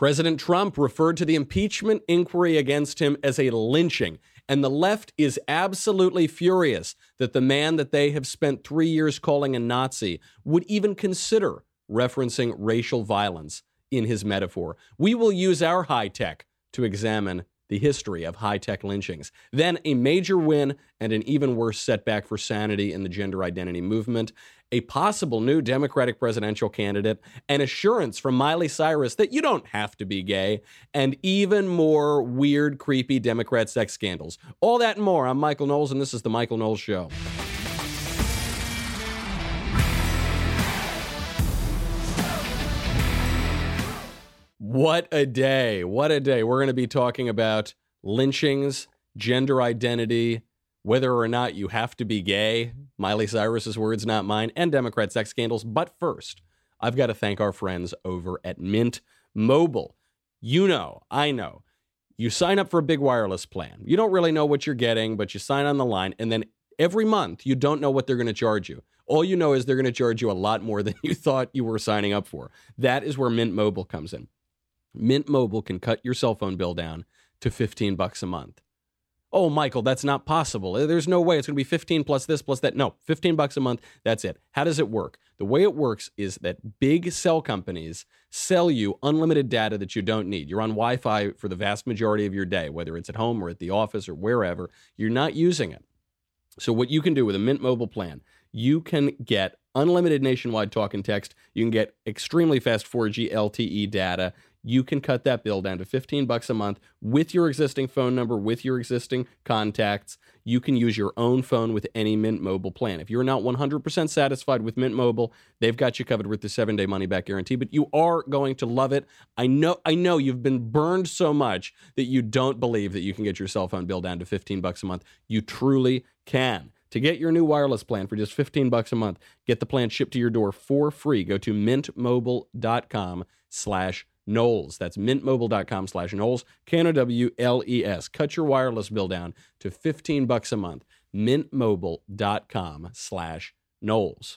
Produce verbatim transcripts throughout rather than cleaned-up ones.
President Trump referred to the impeachment inquiry against him as a lynching, and the left is absolutely furious that the man that they have spent three years calling a Nazi would even consider referencing racial violence in his metaphor. We will use our high tech to examine the history of high-tech lynchings. Then a major win and an even worse setback for sanity in the gender identity movement, a possible new Democratic presidential candidate, an assurance from Miley Cyrus that you don't have to be gay, and even more weird, creepy Democrat sex scandals. All that and more. I'm Michael Knowles, and this is The Michael Knowles Show. What a day. What a day. We're going to be talking about lynchings, gender identity, whether or not you have to be gay, Miley Cyrus's words, not mine, and Democrat sex scandals. But first, I've got to thank our friends over at Mint Mobile. You know, I know, you sign up for a big wireless plan. You don't really know what you're getting, but you sign on the line, and then every month you don't know what they're going to charge you. All you know is they're going to charge you a lot more than you thought you were signing up for. That is where Mint Mobile comes in. Mint Mobile can cut your cell phone bill down to fifteen bucks a month. Oh, Michael, that's not possible. There's no way it's going to be fifteen plus this plus that. No, fifteen bucks a month. That's it. How does it work? The way it works is that big cell companies sell you unlimited data that you don't need. You're on Wi-Fi for the vast majority of your day, whether it's at home or at the office or wherever. You're not using it. So what you can do with a Mint Mobile plan, you can get unlimited nationwide talk and text. You can get extremely fast four G L T E data. You can cut that bill down to fifteen bucks a month with your existing phone number, with your existing contacts. You can use your own phone with any Mint Mobile plan. If you're not one hundred percent satisfied with Mint Mobile, they've got you covered with the seven-day money-back guarantee, but you are going to love it. I know I know you've been burned so much that you don't believe that you can get your cell phone bill down to fifteen bucks a month. You truly can. To get your new wireless plan for just fifteen bucks a month, get the plan shipped to your door for free. Go to mintmobile.com slash Knowles. That's mintmobile.com slash Knowles, K N O W L E S. Cut your wireless bill down to fifteen bucks a month. mintmobile.com slash Knowles.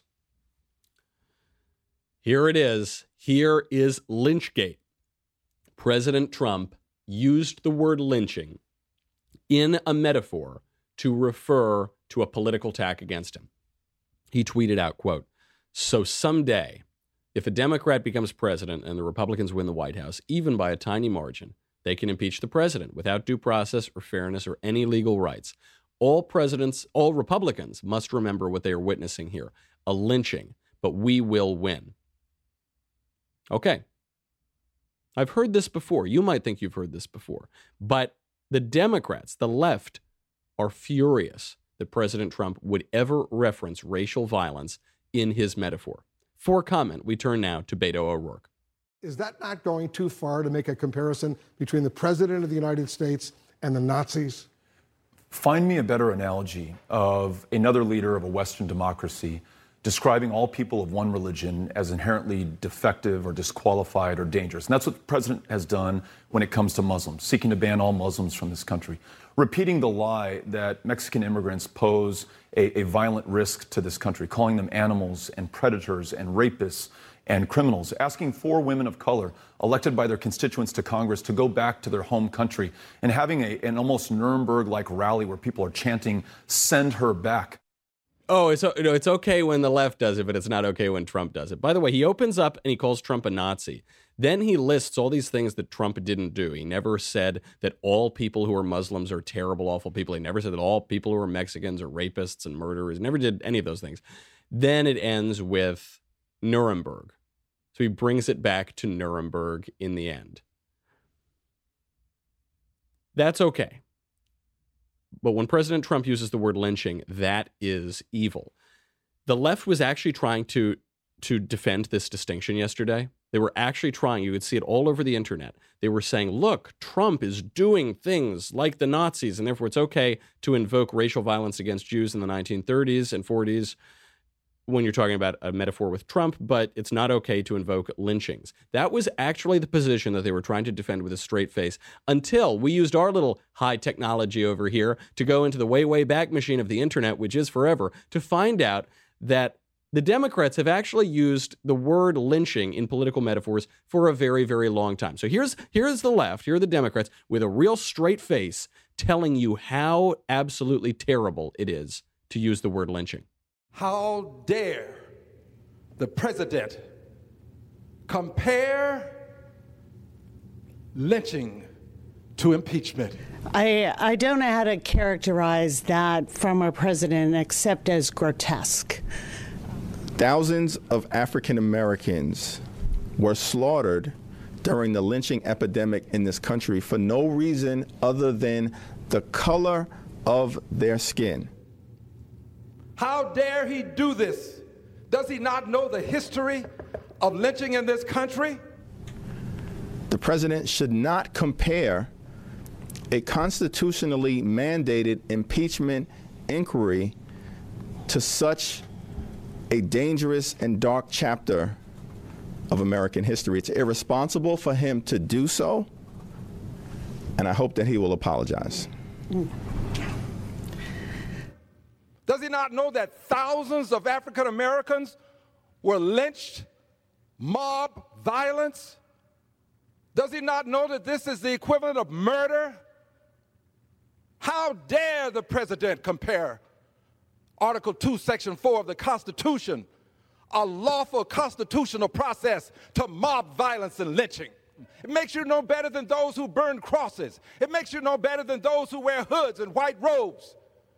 Here it is. Here is Lynchgate. President Trump used the word lynching in a metaphor to refer to a political attack against him. He tweeted out, quote, "So someday, if a Democrat becomes president and the Republicans win the White House, even by a tiny margin, they can impeach the president without due process or fairness or any legal rights. All presidents, all Republicans must remember what they are witnessing here, a lynching, but we will win." Okay. I've heard this before. You might think you've heard this before. But the Democrats, the left, are furious that President Trump would ever reference racial violence in his metaphor. For comment, we turn now to Beto O'Rourke. Is that not going too far to make a comparison between the President of the United States and the Nazis? Find me a better analogy of another leader of a Western democracy describing all people of one religion as inherently defective or disqualified or dangerous. And that's what the president has done when it comes to Muslims, seeking to ban all Muslims from this country, repeating the lie that Mexican immigrants pose a, a violent risk to this country, calling them animals and predators and rapists and criminals, asking four women of color elected by their constituents to Congress to go back to their home country, and having a, an almost Nuremberg-like rally where people are chanting, "Send her back." Oh, it's, you know, it's okay when the left does it, but it's not okay when Trump does it. By the way, he opens up and he calls Trump a Nazi. Then he lists all these things that Trump didn't do. He never said that all people who are Muslims are terrible, awful people. He never said that all people who are Mexicans are rapists and murderers. He never did any of those things. Then it ends with Nuremberg. So he brings it back to Nuremberg in the end. That's okay. But when President Trump uses the word lynching, that is evil. The left was actually trying to, to defend this distinction yesterday. They were actually trying. You could see it all over the internet. They were saying, look, Trump is doing things like the Nazis, and therefore it's okay to invoke racial violence against Jews in the nineteen thirties and forties when you're talking about a metaphor with Trump, but it's not okay to invoke lynchings. That was actually the position that they were trying to defend with a straight face until we used our little high technology over here to go into the way, way back machine of the internet, which is forever, to find out that The Democrats have actually used the word lynching in political metaphors for a very, very long time. So here's here's the left, here are the Democrats with a real straight face telling you how absolutely terrible it is to use the word lynching. How dare the president compare lynching to impeachment? I, I don't know how to characterize that from our president except as grotesque. Thousands of African Americans were slaughtered during the lynching epidemic in this country for no reason other than the color of their skin. How dare he do this? Does he not know the history of lynching in this country? The president should not compare a constitutionally mandated impeachment inquiry to such a dangerous and dark chapter of American history. It's irresponsible for him to do so, and I hope that he will apologize. Does he not know that thousands of African Americans were lynched, mob violence? Does he not know that this is the equivalent of murder? How dare the president compare Article two, Section four of the Constitution, a lawful constitutional process, to mob violence and lynching? It makes you no better than those who burn crosses. It makes you no better than those who wear hoods and white robes.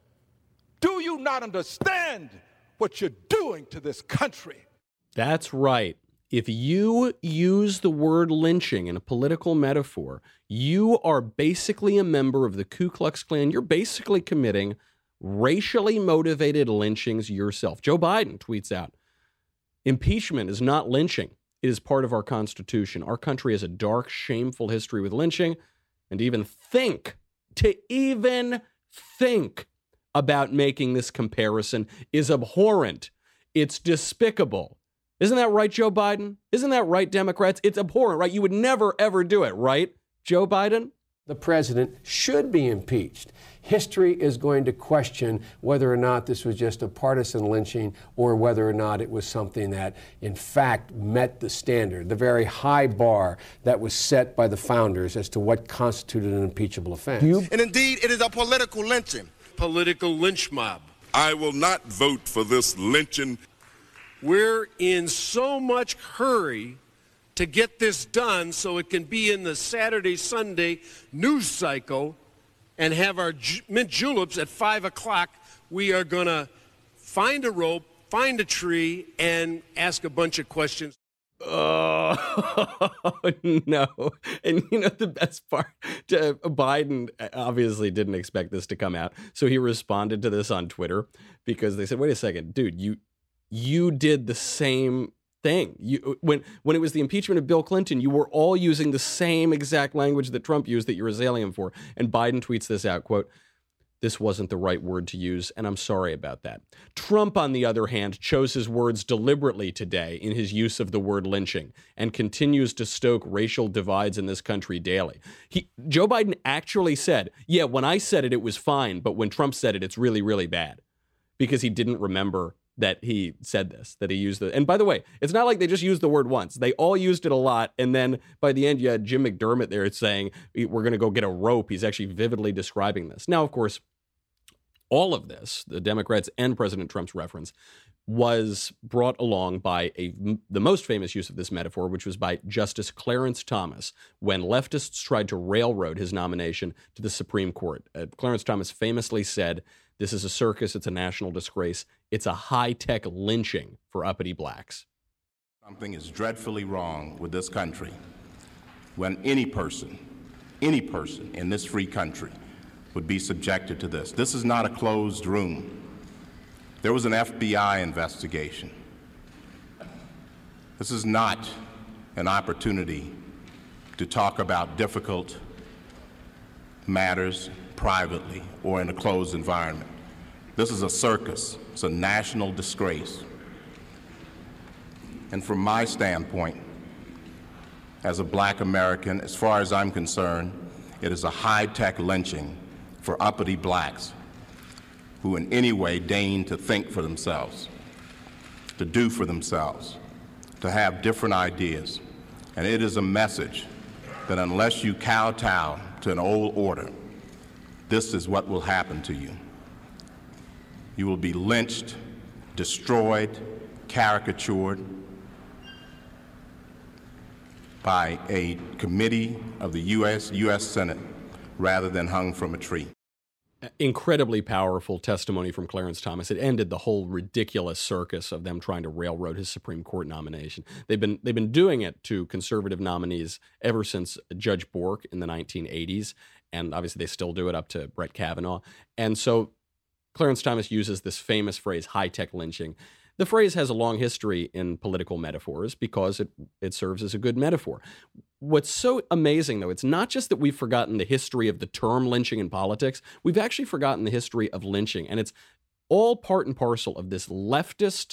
Do you not understand what you're doing to this country? That's right. If you use the word lynching in a political metaphor, you are basically a member of the Ku Klux Klan. You're basically committing racially motivated lynchings yourself. Joe Biden tweets out, impeachment is not lynching. It is part of our Constitution. Our country has a dark, shameful history with lynching. And to even think, to even think about making this comparison is abhorrent. It's despicable. Isn't that right, Joe Biden? Isn't that right, Democrats? It's abhorrent, right? You would never, ever do it, right, Joe Biden? The president should be impeached. History is going to question whether or not this was just a partisan lynching or whether or not it was something that, in fact, met the standard, the very high bar that was set by the founders as to what constituted an impeachable offense. You- and indeed, it is a political lynching. Political lynch mob. I will not vote for this lynching. We're in so much hurry to get this done so it can be in the Saturday, Sunday news cycle and have our ju- mint juleps at five o'clock. We are going to find a rope, find a tree, and ask a bunch of questions. Oh, no. And you know, the best part, to, Biden obviously didn't expect this to come out. So he responded to this on Twitter because they said, wait a second, dude, you you did the same thing. You when when it was the impeachment of Bill Clinton, you were all using the same exact language that Trump used that you're assailing him for. And Biden tweets this out, quote, "This wasn't the right word to use, and I'm sorry about that." Trump, on the other hand, chose his words deliberately today in his use of the word lynching and continues to stoke racial divides in this country daily. He, Joe Biden actually said, yeah, when I said it, it was fine, but when Trump said it, it's really, really bad, because he didn't remember that he said this, that he used the, and by the way, it's not like they just used the word once. They all used it a lot. And then by the end, you had Jim McDermott there saying, we're going to go get a rope. He's actually vividly describing this. Now, of course, all of this, the Democrats and President Trump's reference, was brought along by a, the most famous use of this metaphor, which was by Justice Clarence Thomas, when leftists tried to railroad his nomination to the Supreme Court. Uh, Clarence Thomas famously said, "This is a circus, it's a national disgrace, it's a high-tech lynching for uppity blacks." Something is dreadfully wrong with this country when any person, any person in this free country would be subjected to this. This is not a closed room. There was an F B I investigation. This is not an opportunity to talk about difficult matters privately or in a closed environment. This is a circus. It's a national disgrace. And from my standpoint, as a black American, as far as I'm concerned, it is a high-tech lynching for uppity blacks who in any way deign to think for themselves. to do for themselves, to have different ideas. And it is a message that unless you kowtow to an old order, this is what will happen to you. You will be lynched, destroyed, caricatured by a committee of the U S U S Senate rather than hung from a tree. Incredibly powerful testimony from Clarence Thomas. It ended the whole ridiculous circus of them trying to railroad his Supreme Court nomination. They've been they've been doing it to conservative nominees ever since Judge Bork in the nineteen eighties, and obviously they still do it up to Brett Kavanaugh. And so Clarence Thomas uses this famous phrase, high-tech lynching. The phrase has a long history in political metaphors because it, it serves as a good metaphor. What's so amazing, though, it's not just that we've forgotten the history of the term lynching in politics. We've actually forgotten the history of lynching. And it's all part and parcel of this leftist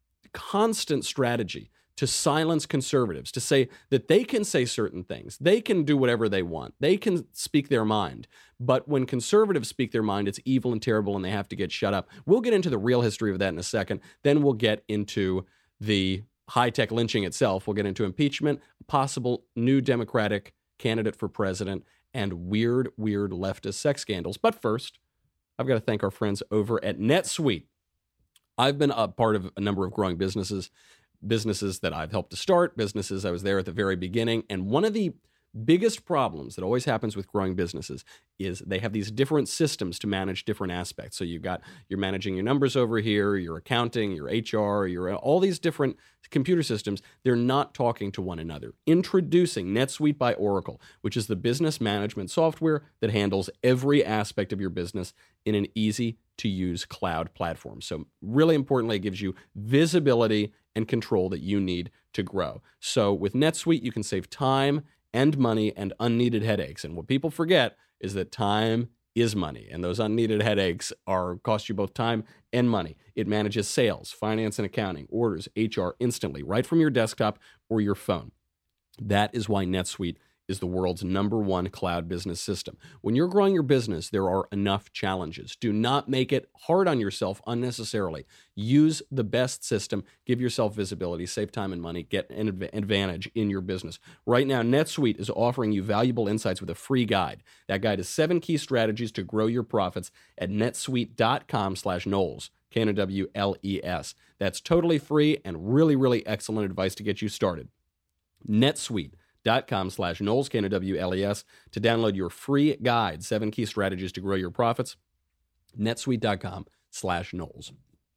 constant strategy to silence conservatives, to say that they can say certain things. They can do whatever they want. They can speak their mind. But when conservatives speak their mind, it's evil and terrible and they have to get shut up. We'll get into the real history of that in a second. Then we'll get into the high-tech lynching itself. We'll get into impeachment, a possible new Democratic candidate for president, and weird, weird leftist sex scandals. But first, I've got to thank our friends over at NetSuite. I've been a part of a number of growing businesses, businesses that I've helped to start, businesses I was there at the very beginning. And one of the biggest problems that always happens with growing businesses is they have these different systems to manage different aspects. So you've got, you're managing your numbers over here, your accounting, your H R, your all these different computer systems. They're not talking to one another. Introducing NetSuite by Oracle, which is the business management software that handles every aspect of your business in an easy to use cloud platform. So really importantly, it gives you visibility and control that you need to grow. So with NetSuite, you can save time and money and unneeded headaches. And what people forget is that time is money, and those unneeded headaches are cost you both time and money. It manages sales, finance and accounting, orders, H R instantly, right from your desktop or your phone. That is why NetSuite is the world's number one cloud business system. When you're growing your business, there are enough challenges. Do not make it hard on yourself unnecessarily. Use the best system, give yourself visibility, save time and money, get an advantage in your business. Right now, NetSuite is offering you valuable insights with a free guide. That guide is seven key strategies to grow your profits at netsuite.com slash Knowles, K N O W L E S. That's totally free and really, really excellent advice to get you started. NetSuite. Dot com slash Knowles, K N O W L E S, to download your free guide, seven key strategies to grow your profits. netsuite.com slash Knowles.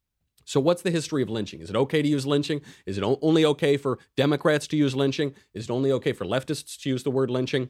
So what's the history of lynching? Is it okay to use lynching? Is it only okay for Democrats to use lynching? Is it only okay for leftists to use the word lynching?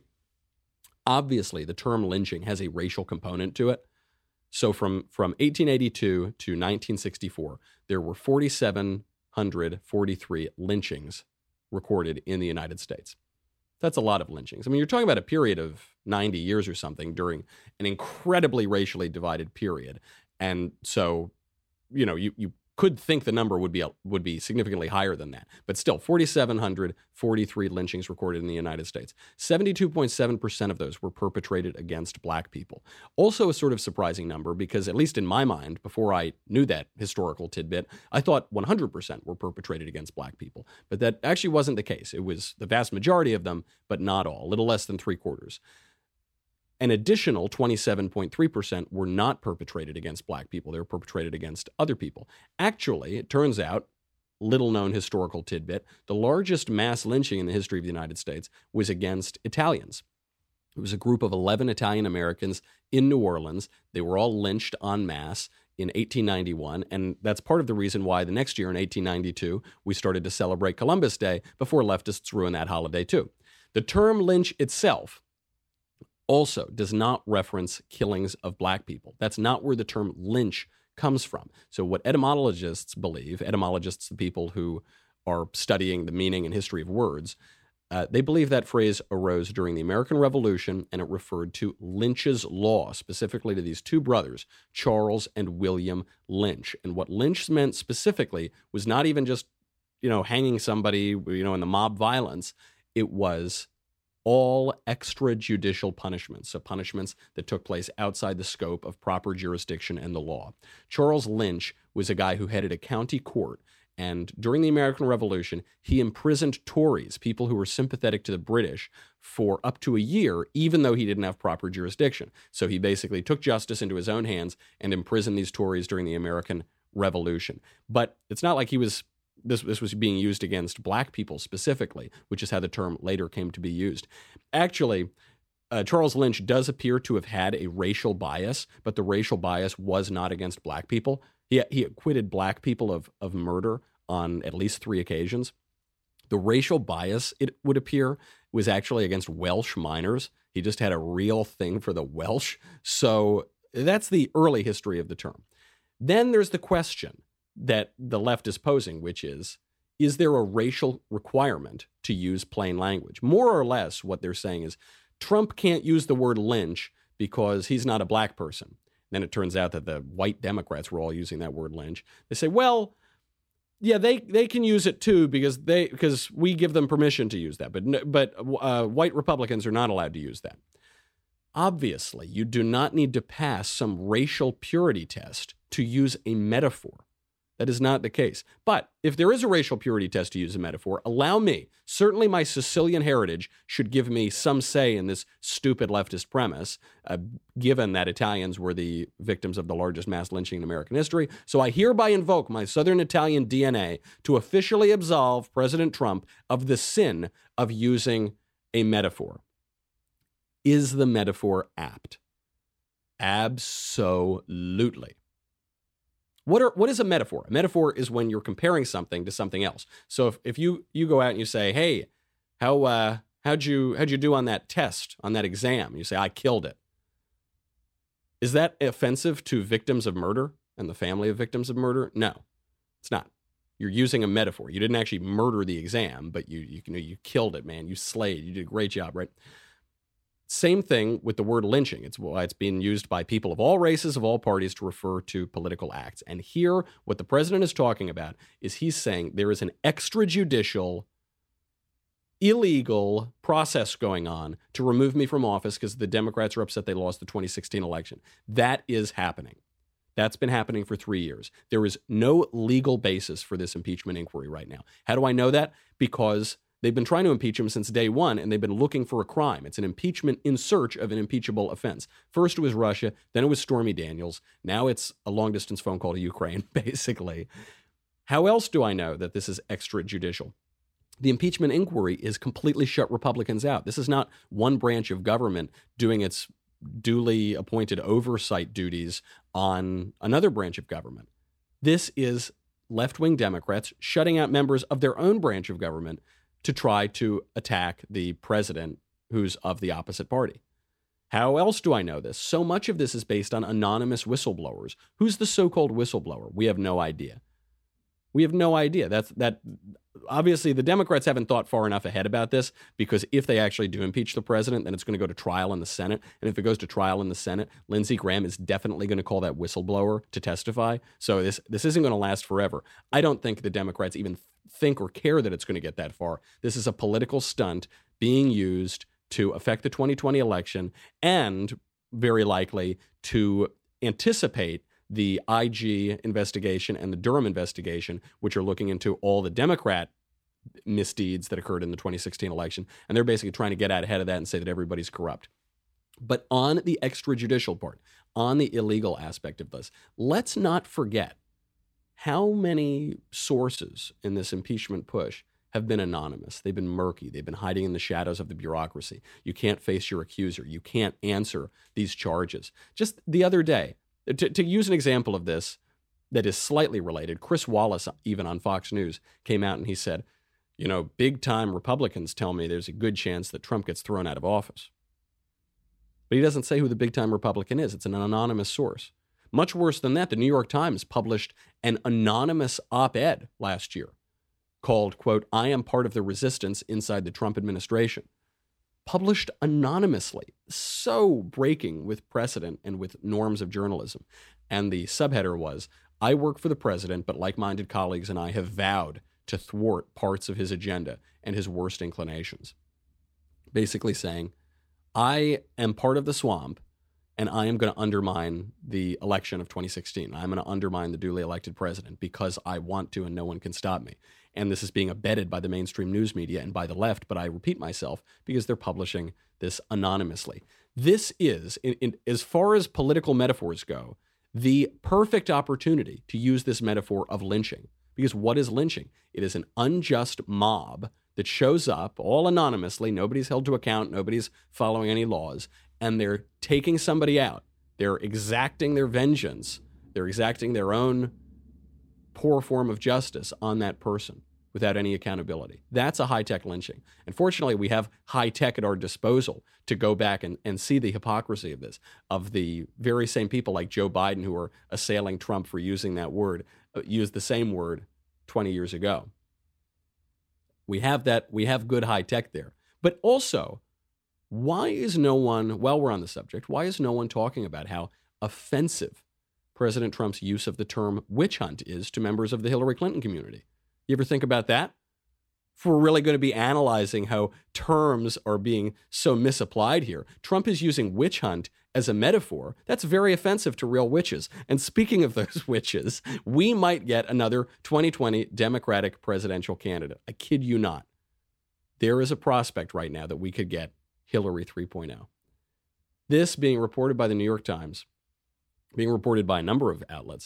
Obviously, the term lynching has a racial component to it. So from, from eighteen eighty-two to nineteen sixty-four, there were four thousand seven hundred forty-three lynchings recorded in the United States. That's a lot of lynchings. I mean, you're talking about a period of ninety years or something during an incredibly racially divided period. And so, you know, you, you could think the number would be a, would be significantly higher than that. But still, four thousand seven hundred forty-three lynchings recorded in the United States. seventy-two point seven percent of those were perpetrated against black people. Also a sort of surprising number because, at least in my mind, before I knew that historical tidbit, I thought one hundred percent were perpetrated against black people. But that actually wasn't the case. It was the vast majority of them, but not all, a little less than three quarters. An additional twenty-seven point three percent were not perpetrated against black people. They were perpetrated against other people. Actually, it turns out, little-known historical tidbit, the largest mass lynching in the history of the United States was against Italians. It was a group of eleven Italian Americans in New Orleans. They were all lynched en masse in eighteen ninety-one, and that's part of the reason why the next year in eighteen ninety-two, we started to celebrate Columbus Day before leftists ruined that holiday too. The term lynch itself also does not reference killings of black people. That's not where the term lynch comes from. So what etymologists believe, etymologists, the people who are studying the meaning and history of words, uh, they believe that phrase arose during the American Revolution, and it referred to Lynch's Law, specifically to these two brothers, Charles and William Lynch. And what Lynch meant specifically was not even just, you know, hanging somebody, you know, in the mob violence. It was all extrajudicial punishments, so punishments that took place outside the scope of proper jurisdiction and the law. Charles Lynch was a guy who headed a county court, And during the American Revolution, he imprisoned Tories, people who were sympathetic to the British, for up to a year, even though he didn't have proper jurisdiction. So he basically took justice into his own hands and imprisoned these Tories during the American Revolution. But it's not like he was this, this was being used against black people specifically, which is how the term later came to be used. Actually, uh, Charles Lynch does appear to have had a racial bias, but the racial bias was not against black people. He, he acquitted black people of, of murder on at least three occasions. The racial bias, it would appear, was actually against Welsh miners. He just had a real thing for the Welsh. So that's the early history of the term. Then there's the question that the left is posing, which is, is there a racial requirement to use plain language? More or less, what they're saying is Trump can't use the word lynch because he's not a black person. Then it turns out that the white Democrats were all using that word lynch. They say, well, yeah, they, they can use it too because they because we give them permission to use that, but no, but uh, white Republicans are not allowed to use that. Obviously, you do not need to pass some racial purity test to use a metaphor. That is not the case. But if there is a racial purity test to use a metaphor, allow me, certainly my Sicilian heritage should give me some say in this stupid leftist premise, uh, given that Italians were the victims of the largest mass lynching in American history. So I hereby invoke my Southern Italian D N A to officially absolve President Trump of the sin of using a metaphor. Is the metaphor apt? Absolutely. What are what is a metaphor? A metaphor is when you're comparing something to something else. So if, if you you go out and you say, "Hey, how uh, how'd you how'd you do on that test, on that exam?" You say, "I killed it." Is that offensive to victims of murder and the family of victims of murder? No, it's not. You're using a metaphor. You didn't actually murder the exam, but you you, you know you killed it, man. You slayed. You did a great job, right? Same thing with the word lynching. It's why it's being used by people of all races, of all parties, to refer to political acts. And here, what the president is talking about is he's saying there is an extrajudicial, illegal process going on to remove me from office because the Democrats are upset they lost the twenty sixteen election. That is happening. That's been happening for three years. There is no legal basis for this impeachment inquiry right now. How do I know that? Because they've been trying to impeach him since day one, and they've been looking for a crime. It's an impeachment in search of an impeachable offense. First it was Russia, then it was Stormy Daniels. Now it's a long-distance phone call to Ukraine, basically. How else do I know that this is extrajudicial? The impeachment inquiry is completely shut Republicans out. This is not one branch of government doing its duly appointed oversight duties on another branch of government. This is left-wing Democrats shutting out members of their own branch of government to try to attack the president who's of the opposite party. How else do I know this? So much of this is based on anonymous whistleblowers. Who's the so-called whistleblower? We have no idea. We have no idea. That's that. Obviously, the Democrats haven't thought far enough ahead about this, because if they actually do impeach the president, then it's going to go to trial in the Senate. And if it goes to trial in the Senate, Lindsey Graham is definitely going to call that whistleblower to testify. So this this isn't going to last forever. I don't think the Democrats even think or care that it's going to get that far. This is a political stunt being used to affect the twenty twenty election and very likely to anticipate the I G investigation and the Durham investigation, which are looking into all the Democrat misdeeds that occurred in the twenty sixteen election. And they're basically trying to get out ahead of that and say that everybody's corrupt. But on the extrajudicial part, on the illegal aspect of this, let's not forget how many sources in this impeachment push have been anonymous. They've been murky. They've been hiding in the shadows of the bureaucracy. You can't face your accuser. You can't answer these charges. Just the other day, to, to use an example of this that is slightly related, Chris Wallace, even on Fox News, came out and he said, you know, big-time Republicans tell me there's a good chance that Trump gets thrown out of office. But he doesn't say who the big-time Republican is. It's an anonymous source. Much worse than that, the New York Times published an anonymous op-ed last year called, quote, "I am part of the resistance inside the Trump administration." Published anonymously, so breaking with precedent and with norms of journalism. And the subheader was, "I work for the president, but like-minded colleagues and I have vowed to thwart parts of his agenda and his worst inclinations." Basically saying, I am part of the swamp, and I am going to undermine the election of twenty sixteen. I'm going to undermine the duly elected president because I want to, and no one can stop me. And this is being abetted by the mainstream news media and by the left, but I repeat myself because they're publishing this anonymously. This is, in, in, as far as political metaphors go, the perfect opportunity to use this metaphor of lynching. Because what is lynching? It is an unjust mob that shows up all anonymously. Nobody's held to account. Nobody's following any laws. And they're taking somebody out. They're exacting their vengeance. They're exacting their own poor form of justice on that person without any accountability. That's a high-tech lynching. And fortunately, we have high-tech at our disposal to go back and, and see the hypocrisy of this, of the very same people like Joe Biden who are assailing Trump for using that word, uh, used the same word twenty years ago. We have that, we have good high-tech there. But also, why is no one, while we're on the subject, why is no one talking about how offensive President Trump's use of the term witch hunt is to members of the Hillary Clinton community? You ever think about that? If we're really going to be analyzing how terms are being so misapplied here, Trump is using witch hunt as a metaphor. That's very offensive to real witches. And speaking of those witches, we might get another twenty twenty Democratic presidential candidate. I kid you not. There is a prospect right now that we could get Hillary three point oh. This being reported by the New York Times, being reported by a number of outlets.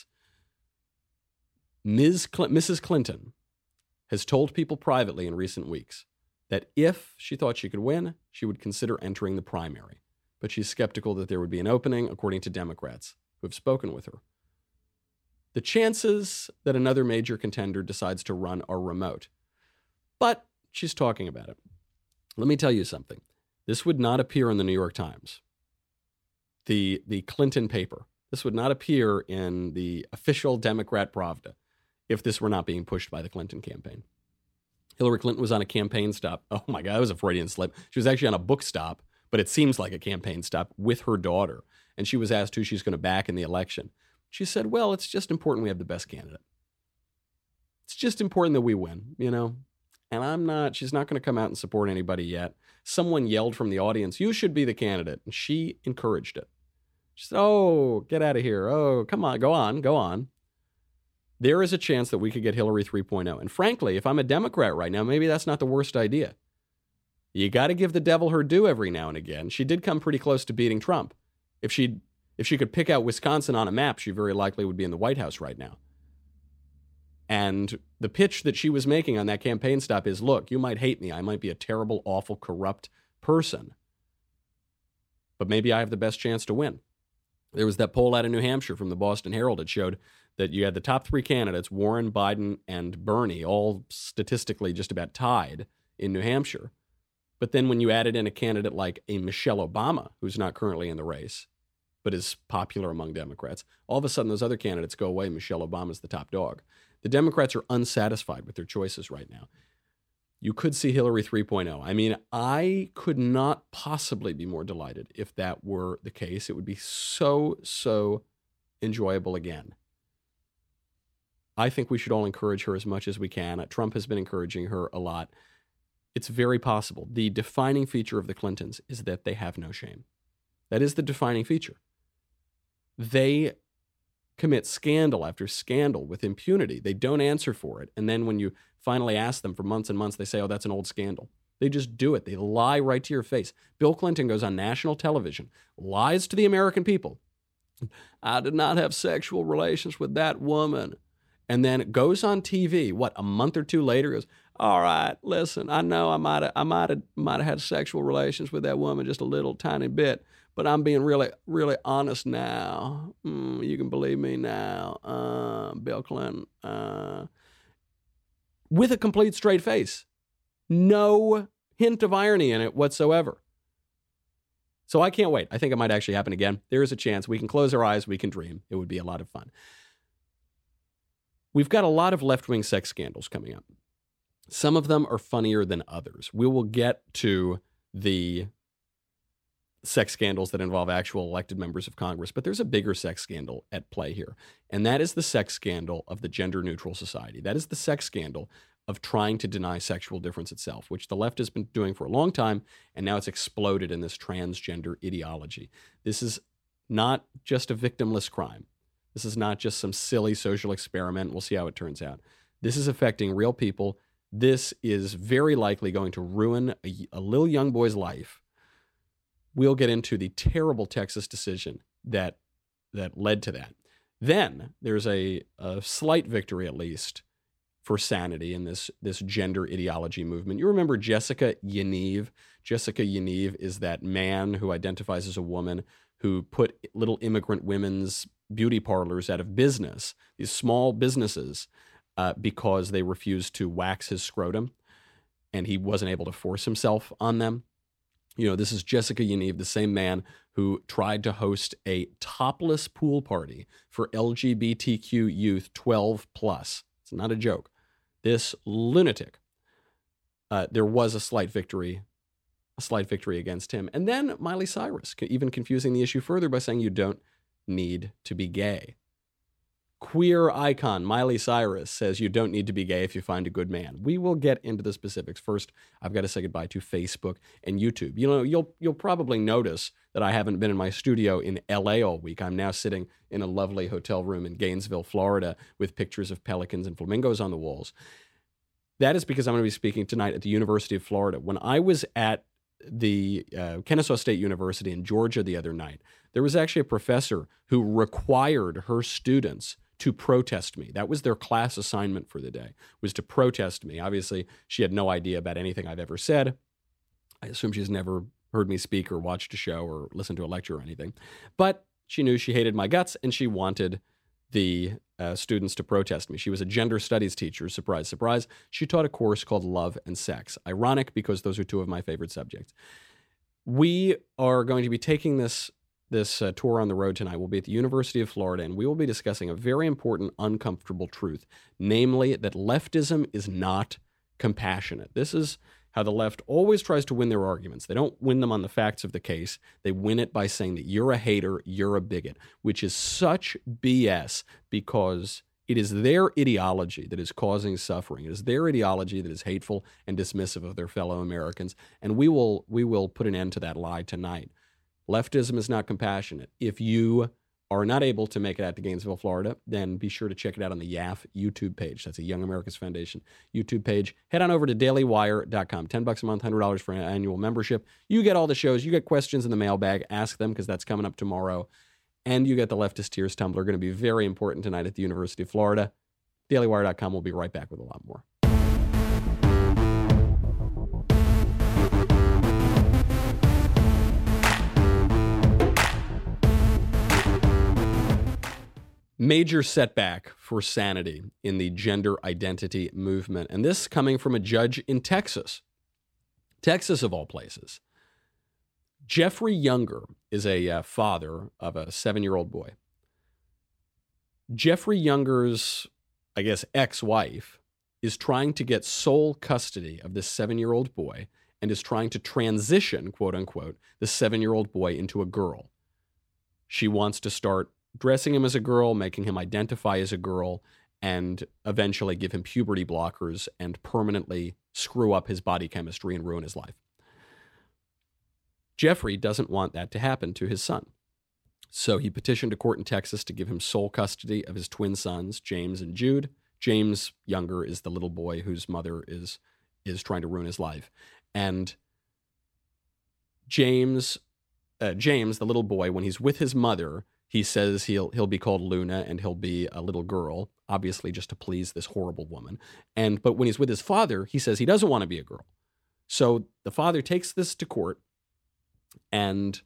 Miz Cl- Missus Clinton has told people privately in recent weeks that if she thought she could win, she would consider entering the primary. But she's skeptical that there would be an opening, according to Democrats who have spoken with her. The chances that another major contender decides to run are remote. But she's talking about it. Let me tell you something. This would not appear in the New York Times, the, the Clinton paper. This would not appear in the official Democrat Pravda if this were not being pushed by the Clinton campaign. Hillary Clinton was on a campaign stop. Oh my God, that was a Freudian slip. She was actually on a book stop, but it seems like a campaign stop with her daughter. And she was asked who she's going to back in the election. She said, well, it's just important we have the best candidate. It's just important that we win, you know? And I'm not, she's not going to come out and support anybody yet. Someone yelled from the audience, you should be the candidate. And she encouraged it. She said, oh, get out of here. Oh, come on, go on, go on. There is a chance that we could get Hillary three point oh. And frankly, if I'm a Democrat right now, maybe that's not the worst idea. You got to give the devil her due every now and again. She did come pretty close to beating Trump. If she if she could pick out Wisconsin on a map, she very likely would be in the White House right now. And the pitch that she was making on that campaign stop is, look, you might hate me. I might be a terrible, awful, corrupt person. But maybe I have the best chance to win. There was that poll out of New Hampshire from the Boston Herald. It showed that you had the top three candidates, Warren, Biden, and Bernie, all statistically just about tied in New Hampshire. But then when you added in a candidate like a Michelle Obama, who's not currently in the race, but is popular among Democrats, all of a sudden those other candidates go away. Michelle Obama's the top dog. The Democrats are unsatisfied with their choices right now. You could see Hillary three point oh. I mean, I could not possibly be more delighted if that were the case. It would be so, so enjoyable again. I think we should all encourage her as much as we can. Trump has been encouraging her a lot. It's very possible. The defining feature of the Clintons is that they have no shame. That is the defining feature. They commit scandal after scandal with impunity. They don't answer for it. And then when you finally ask them for months and months, they say, oh, that's an old scandal. They just do it. They lie right to your face. Bill Clinton goes on national television, lies to the American people. I did not have sexual relations with that woman. And then goes on T V, what, a month or two later, goes, all right, listen, I know I might have I might have might have had sexual relations with that woman just a little tiny bit, but I'm being really, really honest now. Mm, you can believe me now, uh, Bill Clinton. Uh, with a complete straight face. No hint of irony in it whatsoever. So I can't wait. I think it might actually happen again. There is a chance. We can close our eyes. We can dream. It would be a lot of fun. We've got a lot of left-wing sex scandals coming up. Some of them are funnier than others. We will get to the sex scandals that involve actual elected members of Congress, but there's a bigger sex scandal at play here, and that is the sex scandal of the gender-neutral society. That is the sex scandal of trying to deny sexual difference itself, which the left has been doing for a long time, and now it's exploded in this transgender ideology. This is not just a victimless crime. This is not just some silly social experiment. We'll see how it turns out. This is affecting real people. This is very likely going to ruin a, a little young boy's life. We'll get into the terrible Texas decision that that led to that. Then there's a, a slight victory, at least, for sanity in this, this gender ideology movement. You remember Jessica Yaniv? Jessica Yaniv is that man who identifies as a woman who put little immigrant women's beauty parlors out of business, these small businesses, uh, because they refused to wax his scrotum, and he wasn't able to force himself on them. You know, this is Jessica Yaniv, the same man who tried to host a topless pool party for L G B T Q youth twelve plus. It's not a joke. This lunatic, uh, there was a slight victory, a slight victory against him. And then Miley Cyrus, even confusing the issue further by saying you don't need to be gay. Queer icon Miley Cyrus says you don't need to be gay if you find a good man. We will get into the specifics. First, I've got to say goodbye to Facebook and YouTube. You know, you'll you'll probably notice that I haven't been in my studio in L A all week. I'm now sitting in a lovely hotel room in Gainesville, Florida, with pictures of pelicans and flamingos on the walls. That is because I'm going to be speaking tonight at the University of Florida. When I was at the uh, Kennesaw State University in Georgia the other night, there was actually a professor who required her students to protest me. That was their class assignment for the day, was to protest me. Obviously, she had no idea about anything I've ever said. I assume she's never heard me speak or watched a show or listened to a lecture or anything. But she knew she hated my guts, and she wanted the uh, students to protest me. She was a gender studies teacher. Surprise, surprise. She taught a course called Love and Sex. Ironic, because those are two of my favorite subjects. We are going to be taking this This uh, tour on the road tonight. We'll be at the University of Florida, and we will be discussing a very important, uncomfortable truth, namely that leftism is not compassionate. This is how the left always tries to win their arguments. They don't win them on the facts of the case. They win it by saying that you're a hater, you're a bigot, which is such B S because it is their ideology that is causing suffering. It is their ideology that is hateful and dismissive of their fellow Americans, and we will we will put an end to that lie tonight. Leftism is not compassionate. If you are not able to make it out to Gainesville, Florida, then be sure to check it out on the Y A F YouTube page. That's a Young America's Foundation YouTube page. Head on over to daily wire dot com. ten bucks a month, one hundred dollars for an annual membership. You get all the shows. You get questions in the mailbag. Ask them, because that's coming up tomorrow. And you get the Leftist Tears Tumbler. Going to be very important tonight at the University of Florida. daily wire dot com. We'll be right back with a lot more. Major setback for sanity in the gender identity movement. And this coming from a judge in Texas. Texas, of all places. Jeffrey Younger is a uh, father of a seven-year-old boy. Jeffrey Younger's, I guess, ex-wife is trying to get sole custody of this seven-year-old boy and is trying to transition, quote unquote, the seven-year-old boy into a girl. She wants to start dressing him as a girl, making him identify as a girl, and eventually give him puberty blockers and permanently screw up his body chemistry and ruin his life. Jeffrey doesn't want that to happen to his son. So he petitioned a court in Texas to give him sole custody of his twin sons, James and Jude. James Younger is the little boy whose mother is, is trying to ruin his life. And James, uh, James, the little boy, when he's with his mother, he says he'll he'll be called Luna and he'll be a little girl, obviously just to please this horrible woman. And but when he's with his father, he says he doesn't want to be a girl. So the father takes this to court, and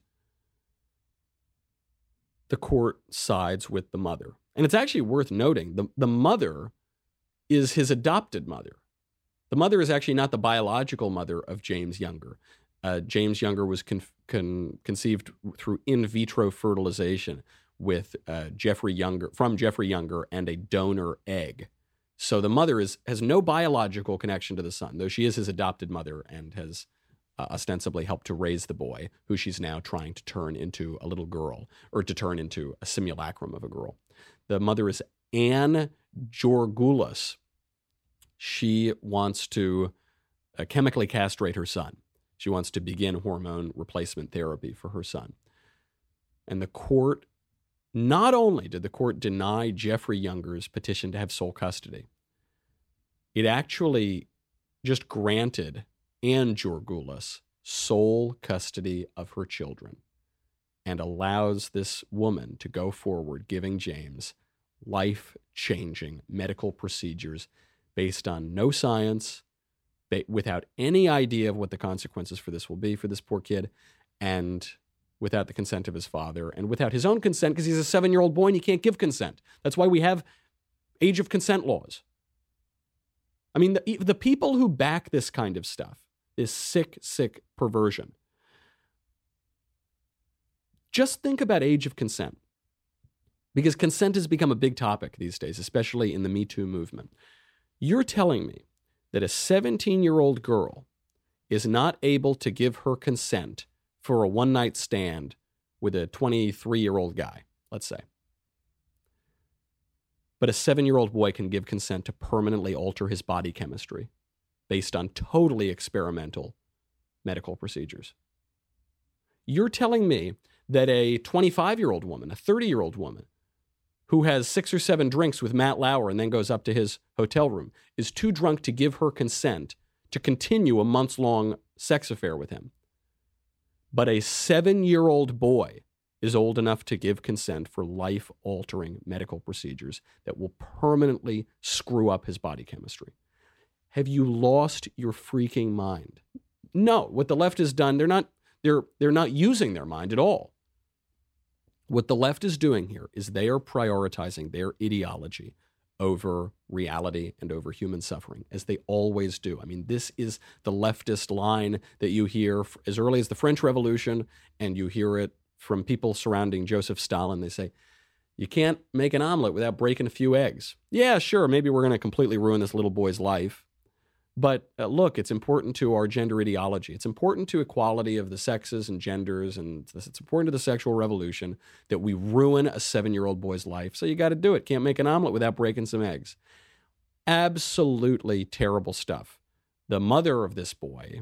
the court sides with the mother. And it's actually worth noting, the, the mother is his adopted mother. The mother is actually not the biological mother of James Younger. Uh, James Younger was con- con- conceived through in vitro fertilization with uh, Jeffrey Younger, from Jeffrey Younger, and a donor egg. So the mother is has no biological connection to the son, though she is his adopted mother and has uh, ostensibly helped to raise the boy, who she's now trying to turn into a little girl, or to turn into a simulacrum of a girl. The mother is Anne Georgoulas. She wants to uh, chemically castrate her son. She wants to begin hormone replacement therapy for her son. And the court, not only did the court deny Jeffrey Younger's petition to have sole custody, it actually just granted Ann Georgoulas sole custody of her children and allows this woman to go forward giving James life-changing medical procedures based on no science, ba- without any idea of what the consequences for this will be for this poor kid, and without the consent of his father, and without his own consent, because he's a seven-year-old boy and he can't give consent. That's why we have age of consent laws. I mean, the, the people who back this kind of stuff, this sick, sick perversion, just think about age of consent. Because consent has become a big topic these days, especially in the Me Too movement. You're telling me that a seventeen-year-old girl is not able to give her consent for a one-night stand with a twenty-three-year-old guy, let's say. But a seven-year-old boy can give consent to permanently alter his body chemistry based on totally experimental medical procedures. You're telling me that a twenty-five-year-old woman, a thirty-year-old woman, who has six or seven drinks with Matt Lauer and then goes up to his hotel room, is too drunk to give her consent to continue a months-long sex affair with him. But a seven-year-old boy is old enough to give consent for life-altering medical procedures that will permanently screw up his body chemistry. Have you lost your freaking mind? No, what the left has done, they're not, they're, they're not using their mind at all. What the left is doing here is they are prioritizing their ideology over reality and over human suffering, as they always do. I mean, this is the leftist line that you hear as early as the French Revolution, and you hear it from people surrounding Joseph Stalin. They say, you can't make an omelet without breaking a few eggs. Yeah, sure, maybe we're going to completely ruin this little boy's life. But uh, look, it's important to our gender ideology. It's important to equality of the sexes and genders, and it's important to the sexual revolution that we ruin a seven-year-old boy's life. So you got to do it. Can't make an omelet without breaking some eggs. Absolutely terrible stuff. The mother of this boy,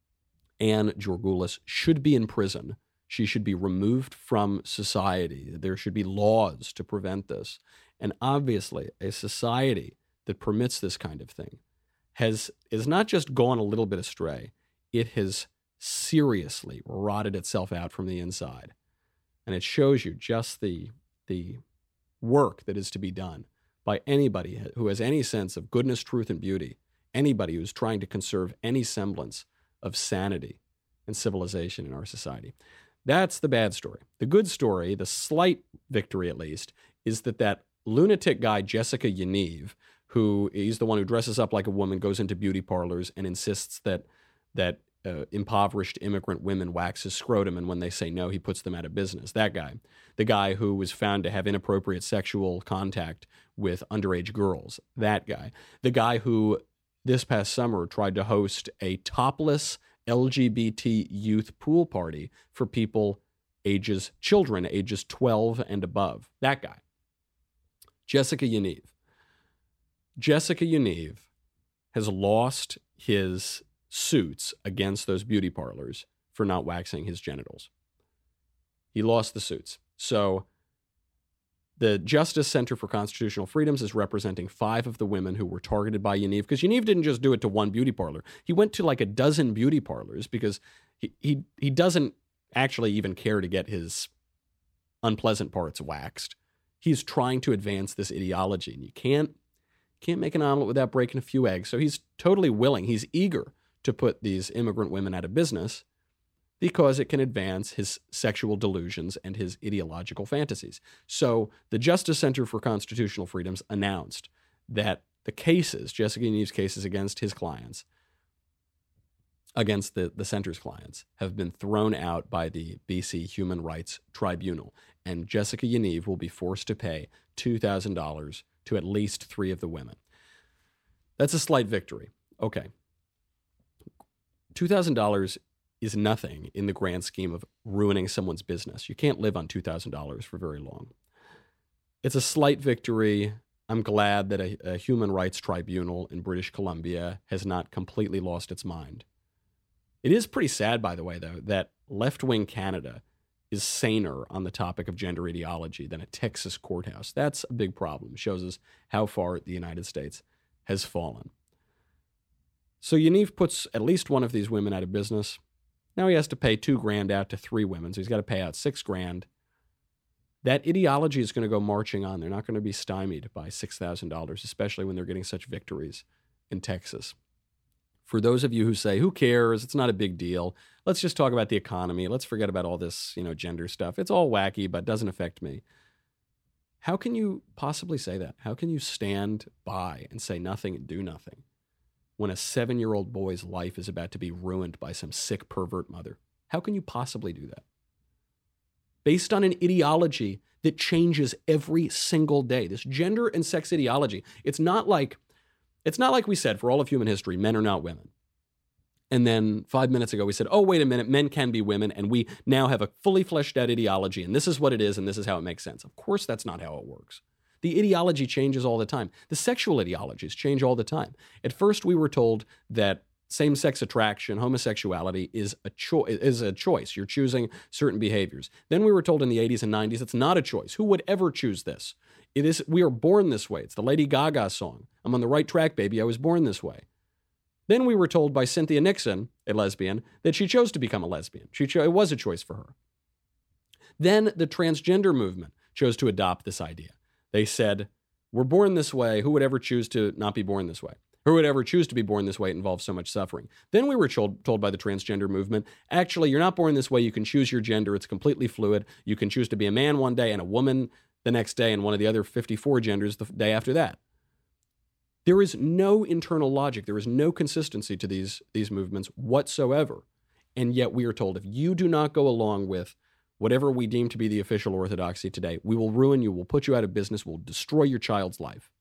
Ann Georgoulas, should be in prison. She should be removed from society. There should be laws to prevent this. And obviously, a society that permits this kind of thing has is not just gone a little bit astray, it has seriously rotted itself out from the inside. And it shows you just the, the work that is to be done by anybody who has any sense of goodness, truth, and beauty, anybody who's trying to conserve any semblance of sanity and civilization in our society. That's the bad story. The good story, the slight victory at least, is that that lunatic guy, Jessica Yaniv, who he's the one who dresses up like a woman, goes into beauty parlors and insists that that uh, impoverished immigrant women wax his scrotum, and when they say no, he puts them out of business. That guy, the guy who was found to have inappropriate sexual contact with underage girls, that guy. The guy who this past summer tried to host a topless L G B T youth pool party for people ages, children ages twelve and above. That guy. Jessica Yaniv. Jessica Yaniv has lost his suits against those beauty parlors for not waxing his genitals. He lost the suits. So the Justice Center for Constitutional Freedoms is representing five of the women who were targeted by Yaniv, because Yaniv didn't just do it to one beauty parlor. He went to like a dozen beauty parlors because he he, he doesn't actually even care to get his unpleasant parts waxed. He's trying to advance this ideology, and you can't Can't make an omelet without breaking a few eggs. So he's totally willing. He's eager to put these immigrant women out of business because it can advance his sexual delusions and his ideological fantasies. So the Justice Center for Constitutional Freedoms announced that the cases, Jessica Yaniv's cases against his clients, against the, the center's clients, have been thrown out by the B C Human Rights Tribunal. And Jessica Yaniv will be forced to pay two thousand dollars to at least three of the women. That's a slight victory. Okay. two thousand dollars is nothing in the grand scheme of ruining someone's business. You can't live on two thousand dollars for very long. It's a slight victory. I'm glad that a, a human rights tribunal in British Columbia has not completely lost its mind. It is pretty sad, by the way, though, that left-wing Canada is saner on the topic of gender ideology than a Texas courthouse. That's a big problem. It shows us how far the United States has fallen. So Yaniv puts at least one of these women out of business. Now he has to pay two grand out to three women, so he's got to pay out six grand. That ideology is going to go marching on. They're not going to be stymied by six thousand dollars, especially when they're getting such victories in Texas. For those of you who say, who cares? It's not a big deal. Let's just talk about the economy. Let's forget about all this, you know, gender stuff. It's all wacky, but doesn't affect me. How can you possibly say that? How can you stand by and say nothing and do nothing when a seven-year-old boy's life is about to be ruined by some sick pervert mother? How can you possibly do that? Based on an ideology that changes every single day. This gender and sex ideology, it's not like It's not like we said, for all of human history, men are not women. And then five minutes ago, we said, oh, wait a minute, men can be women, and we now have a fully fleshed out ideology, and this is what it is, and this is how it makes sense. Of course, that's not how it works. The ideology changes all the time. The sexual ideologies change all the time. At first, we were told that same-sex attraction, homosexuality, is a, cho- is a choice. You're choosing certain behaviors. Then we were told in the eighties and nineties it's not a choice. Who would ever choose this? It is, we are born this way. It's the Lady Gaga song. I'm on the right track, baby. I was born this way. Then we were told by Cynthia Nixon, a lesbian, that she chose to become a lesbian. She cho- it was a choice for her. Then the transgender movement chose to adopt this idea. They said, we're born this way. Who would ever choose to not be born this way? Who would ever choose to be born this way? It involves so much suffering. Then we were told, told by the transgender movement, actually, you're not born this way. You can choose your gender. It's completely fluid. You can choose to be a man one day and a woman the next day and one of the other fifty-four genders the day after that. There is no internal logic. There is no consistency to these, these movements whatsoever. And yet we are told if you do not go along with whatever we deem to be the official orthodoxy today, we will ruin you, we'll put you out of business, we'll destroy your child's life.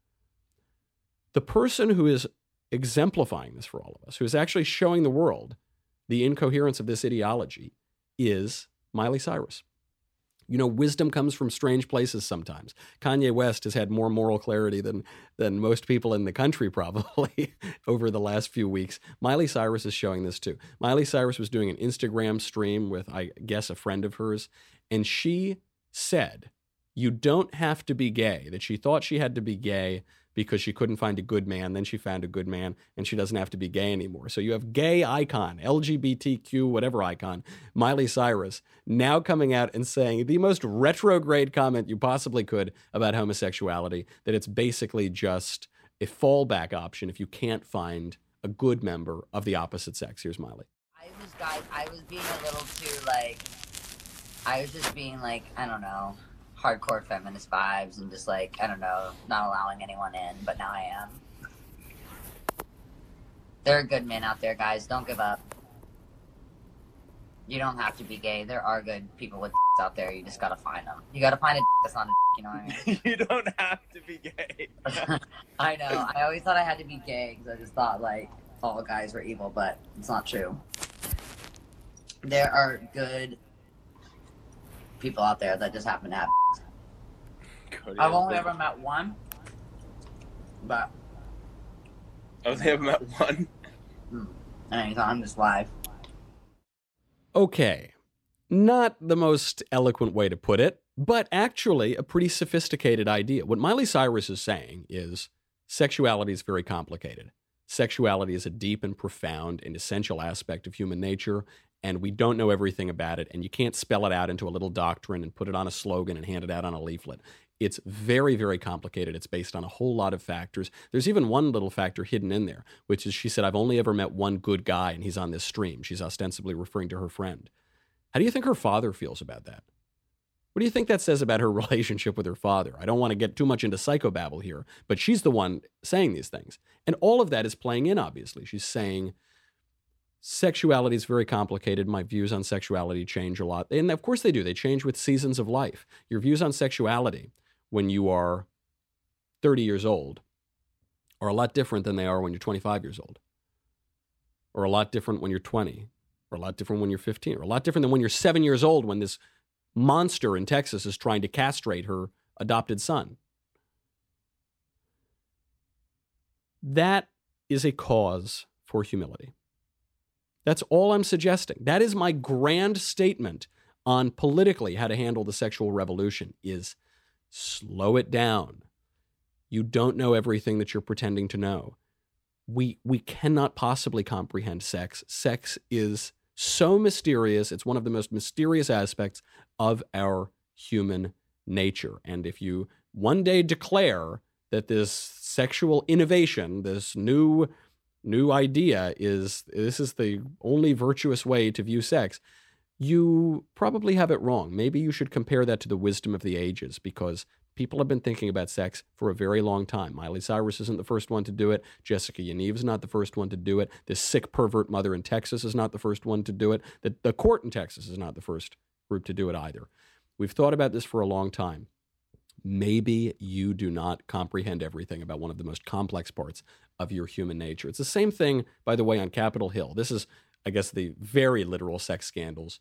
The person who is exemplifying this for all of us, who is actually showing the world the incoherence of this ideology, is Miley Cyrus. You know, wisdom comes from strange places sometimes. Kanye West has had more moral clarity than, than most people in the country probably over the last few weeks. Miley Cyrus is showing this too. Miley Cyrus was doing an Instagram stream with, I guess, a friend of hers, and she said, you don't have to be gay, that she thought she had to be gay because she couldn't find a good man. Then she found a good man, and she doesn't have to be gay anymore. So you have gay icon, L G B T Q, whatever icon, Miley Cyrus, now coming out and saying the most retrograde comment you possibly could about homosexuality, that it's basically just a fallback option if you can't find a good member of the opposite sex. Here's Miley. I was, guys, I was being a little too, like, I was just being, like, I don't know, hardcore feminist vibes and just like, I don't know, not allowing anyone in, but now I am. There are good men out there, guys. Don't give up. You don't have to be gay. There are good people with out there. You just gotta find them. You gotta find a that's not a you know what I mean? You don't have to be gay. I know. I always thought I had to be gay because I just thought like all guys were evil, but it's not true. There are good people out there that just happen to have. I've only ever met one, but I've only ever met one. And I'm just live. Okay, not the most eloquent way to put it, but actually a pretty sophisticated idea. What Miley Cyrus is saying is sexuality is very complicated. Sexuality is a deep and profound and essential aspect of human nature, and we don't know everything about it, and you can't spell it out into a little doctrine and put it on a slogan and hand it out on a leaflet. It's very, very complicated. It's based on a whole lot of factors. There's even one little factor hidden in there, which is she said, I've only ever met one good guy, and he's on this stream. She's ostensibly referring to her friend. How do you think her father feels about that? What do you think that says about her relationship with her father? I don't want to get too much into psychobabble here, but she's the one saying these things. And all of that is playing in, obviously. She's saying, sexuality is very complicated. My views on sexuality change a lot. And of course they do. They change with seasons of life. Your views on sexuality when you are thirty years old are a lot different than they are when you're twenty-five years old, or a lot different when you're twenty, or a lot different when you're fifteen, or a lot different than when you're seven years old when this monster in Texas is trying to castrate her adopted son. That is a cause for humility. That's all I'm suggesting. That is my grand statement on politically how to handle the sexual revolution is slow it down. You don't know everything that you're pretending to know. We we cannot possibly comprehend sex. Sex is so mysterious. It's one of the most mysterious aspects of our human nature. And if you one day declare that this sexual innovation, this new new idea is this is the only virtuous way to view sex, you probably have it wrong. Maybe you should compare that to the wisdom of the ages, because people have been thinking about sex for a very long time. Miley Cyrus isn't the first one to do it. Jessica Yaniv is not the first one to do it. This sick pervert mother in Texas is not the first one to do it. The, the court in Texas is not the first group to do it either. We've thought about this for a long time. Maybe you do not comprehend everything about one of the most complex parts of your human nature. It's the same thing, by the way, on Capitol Hill. This is, I guess, the very literal sex scandals.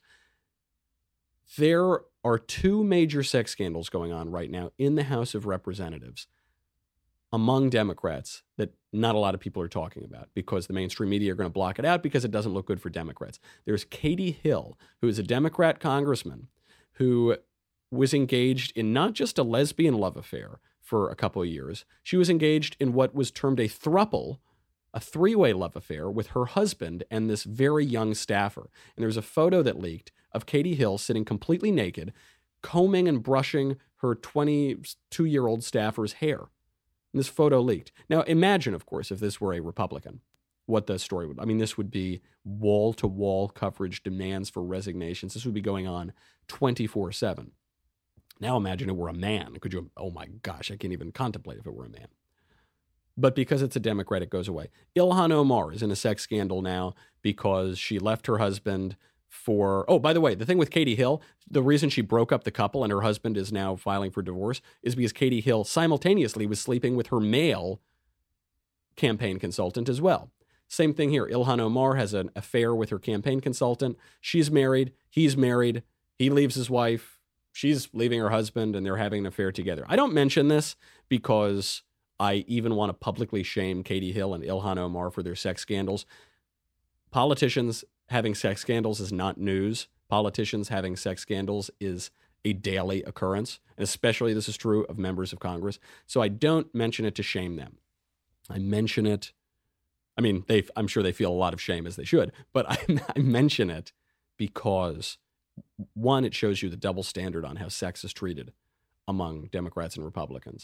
There are two major sex scandals going on right now in the House of Representatives among Democrats that not a lot of people are talking about because the mainstream media are going to block it out because it doesn't look good for Democrats. There's Katie Hill, who is a Democrat congressman who was engaged in not just a lesbian love affair for a couple of years. She was engaged in what was termed a throuple, a three-way love affair with her husband and this very young staffer. And there's a photo that leaked of Katie Hill sitting completely naked, combing and brushing her twenty-two-year-old staffer's hair. And this photo leaked. Now, imagine, of course, if this were a Republican, what the story would. I mean, this would be wall-to-wall coverage, demands for resignations. This would be going on twenty-four seven. Now imagine it were a man. Could you? Oh my gosh, I can't even contemplate if it were a man. But because it's a Democrat, it goes away. Ilhan Omar is in a sex scandal now because she left her husband for, oh, by the way, the thing with Katie Hill, the reason she broke up the couple and her husband is now filing for divorce is because Katie Hill simultaneously was sleeping with her male campaign consultant as well. Same thing here. Ilhan Omar has an affair with her campaign consultant. She's married. He's married. He leaves his wife. She's leaving her husband, and they're having an affair together. I don't mention this because I even want to publicly shame Katie Hill and Ilhan Omar for their sex scandals. Politicians having sex scandals is not news. Politicians having sex scandals is a daily occurrence, and especially this is true of members of Congress. So I don't mention it to shame them. I mention it. I mean, they. I'm sure they feel a lot of shame, as they should, but I, I mention it because, one, it shows you the double standard on how sex is treated among Democrats and Republicans.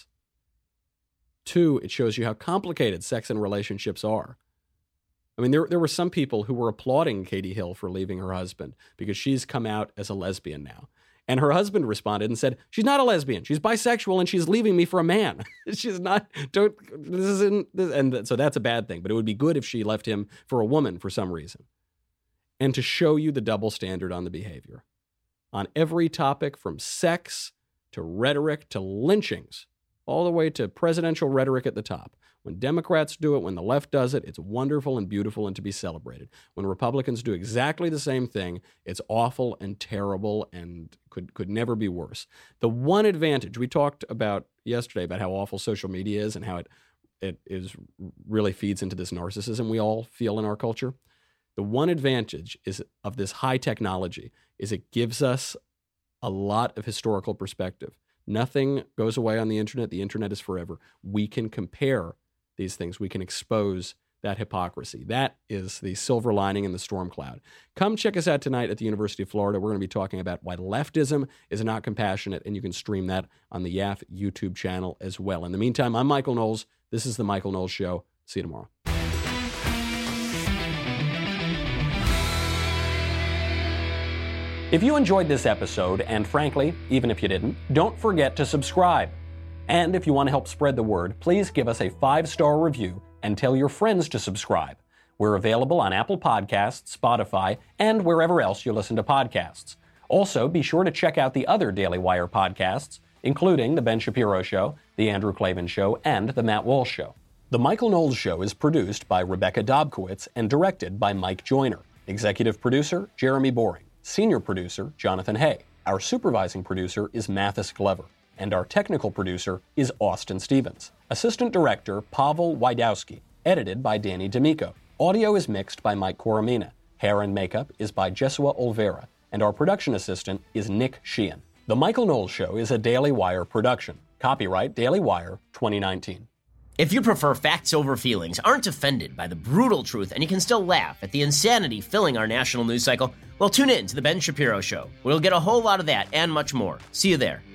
Two, it shows you how complicated sex and relationships are. I mean, there there were some people who were applauding Katie Hill for leaving her husband because she's come out as a lesbian now. And her husband responded and said, she's not a lesbian. She's bisexual and she's leaving me for a man. She's not, don't, this isn't, this, and so that's a bad thing. But it would be good if she left him for a woman for some reason. And to show you the double standard on the behavior. On every topic from sex to rhetoric to lynchings, all the way to presidential rhetoric at the top. When Democrats do it, when the left does it, it's wonderful and beautiful and to be celebrated. When Republicans do exactly the same thing, it's awful and terrible and could could never be worse. The one advantage, we talked about yesterday about how awful social media is and how it it is really feeds into this narcissism we all feel in our culture. The one advantage is of this high technology is it gives us a lot of historical perspective. Nothing goes away on the internet. The internet is forever. We can compare these things. We can expose that hypocrisy. That is the silver lining in the storm cloud. Come check us out tonight at the University of Florida. We're going to be talking about why leftism is not compassionate, and you can stream that on the Y A F YouTube channel as well. In the meantime, I'm Michael Knowles. This is The Michael Knowles Show. See you tomorrow. If you enjoyed this episode, and frankly, even if you didn't, don't forget to subscribe. And if you want to help spread the word, please give us a five-star review and tell your friends to subscribe. We're available on Apple Podcasts, Spotify, and wherever else you listen to podcasts. Also, be sure to check out the other Daily Wire podcasts, including The Ben Shapiro Show, The Andrew Klavan Show, and The Matt Walsh Show. The Michael Knowles Show is produced by Rebecca Dobkowitz and directed by Mike Joyner. Executive producer, Jeremy Boring. Senior producer, Jonathan Hay. Our supervising producer is Mathis Glover. And our technical producer is Austin Stevens. Assistant director, Pavel Wydowski. Edited by Danny D'Amico. Audio is mixed by Mike Coromina. Hair and makeup is by Jesua Olvera. and our production assistant is Nick Sheehan. The Michael Knowles Show is a Daily Wire production. Copyright Daily Wire twenty nineteen. If you prefer facts over feelings, aren't offended by the brutal truth, and you can still laugh at the insanity filling our national news cycle, well, tune in to The Ben Shapiro Show. We'll get a whole lot of that and much more. See you there.